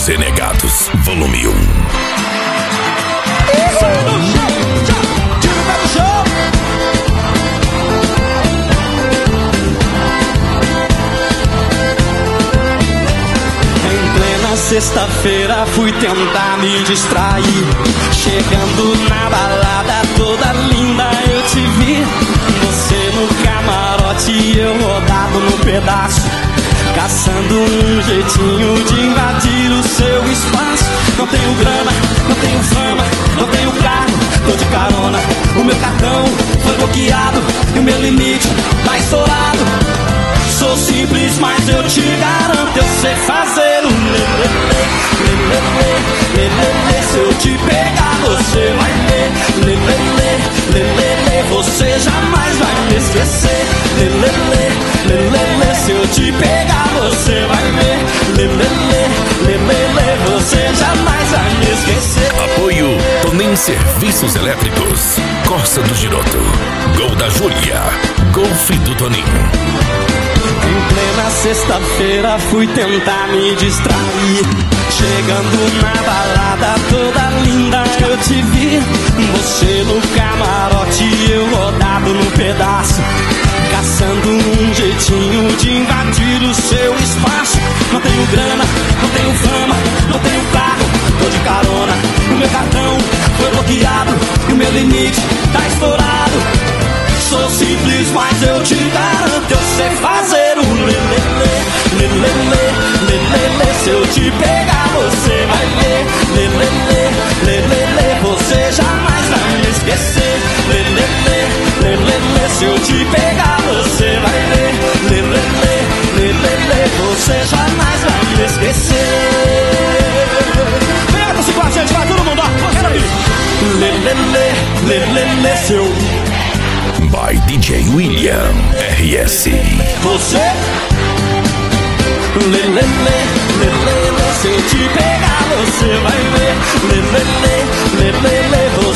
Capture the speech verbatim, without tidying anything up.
Os Renegados, volume um. Sai do chão, tchau, tira o pé do chão. Em plena sexta-feira fui tentar me distrair. Chegando na balada toda linda eu te vi. Você no camarote e eu rodado no pedaço, caçando um jeitinho de invadir o seu espaço. Não tenho grana, não tenho fama, não tenho carro, tô de carona. O meu cartão foi bloqueado e o meu limite tá estourado. Sou simples, mas eu te garanto, eu sei fazer um lelele, lelele, lelele. Se eu te pegar, você vai ver, lelele, lelele. Você jamais vai me esquecer, lelele, lelele. Se eu te pegar, você vai ver, lelele, lelele. Você jamais vai me esquecer. Apoio Tonem Serviços Elétricos, Corsa do Giroto, Gol da Júlia, Golf do Toninho. Em plena sexta-feira fui tentar me distrair. Chegando na balada toda linda eu te vi. Você no camarote e eu rodado no pedaço, caçando um jeitinho de invadir o seu espaço. Não tenho grana, não tenho fama, não tenho carro, tô de carona. O meu cartão foi bloqueado e o meu limite tá estourado. Sou simples, mas eu te garanto, eu sei fazer um lelele, lelele, lelele. Se eu te pegar, você vai ver, lelele, lelele. Você jamais vai me esquecer, lelele, lelele. Se eu te pegar, você vai ver, lelele, lelele. Você jamais vai me esquecer. Pega-se com a gente, vai todo mundo, ó, quero aí. Lelele, lelele, seu by D J William R S. Você, lelele, lelele. Se eu te pegar, você vai ver, lelele, lelele.